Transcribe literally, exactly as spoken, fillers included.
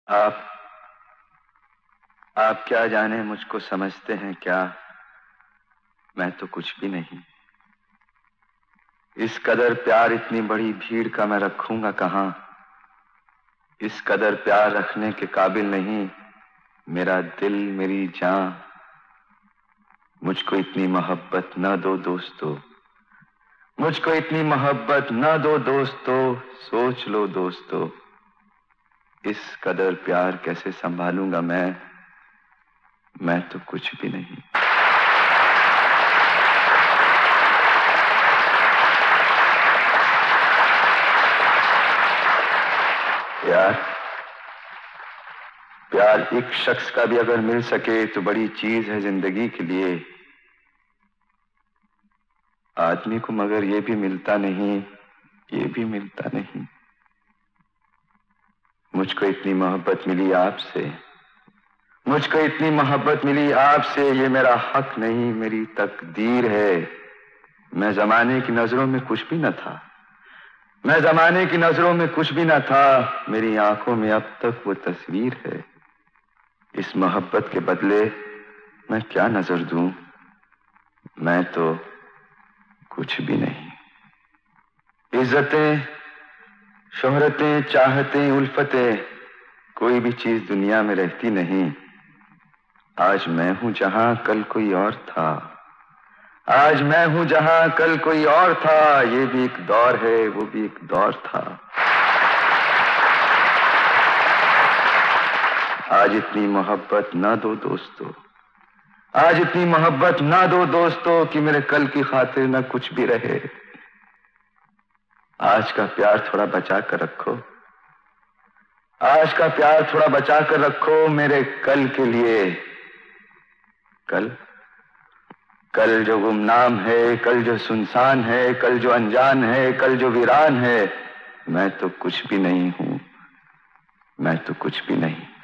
आप आप क्या जाने मुझको समझते हैं क्या? मैं तो कुछ भी नहीं। इस कदर प्यार इतनी बड़ी भीड़ का मैं रखूंगा कहां? इस कदर प्यार रखने के काबिल नहीं मेरा दिल, मेरी जान। मुझको इतनी मोहब्बत न दो दोस्तों, मुझको इतनी मोहब्बत न दो दोस्तों। सोच लो दोस्तों, इस कदर प्यार कैसे संभालूंगा मैं? मैं तो कुछ भी नहीं। प्यार प्यार एक शख्स का भी अगर मिल सके तो बड़ी चीज है जिंदगी के लिए। आदमी को मगर ये भी मिलता नहीं, ये भी मिलता नहीं। मुझको इतनी मोहब्बत मिली आपसे, मुझको इतनी मोहब्बत मिली आपसे। ये मेरा हक नहीं, मेरी तकदीर है। मैं जमाने की नजरों में कुछ भी न था, मैं जमाने की नजरों में कुछ भी न था। मेरी आंखों में अब तक वो तस्वीर है। इस मोहब्बत के बदले मैं क्या नजर दूं? मैं तो कुछ भी नहीं। इज्जतें, शोहरतें, चाहतें, उल्फतें, कोई भी चीज दुनिया में रहती नहीं। आज मैं हूं जहां कल कोई और था, आज मैं हूं जहां कल कोई और था। ये भी एक दौर है, वो भी एक दौर था। आज इतनी मोहब्बत ना दो दोस्तों, आज इतनी मोहब्बत ना दो दोस्तों कि मेरे कल की खातिर ना कुछ भी रहे। आज का प्यार थोड़ा बचा कर रखो, आज का प्यार थोड़ा बचा कर रखो मेरे कल के लिए। कल कल जो गुमनाम है, कल जो सुनसान है, कल जो अनजान है, कल जो वीरान है। मैं तो कुछ भी नहीं हूं, मैं तो कुछ भी नहीं।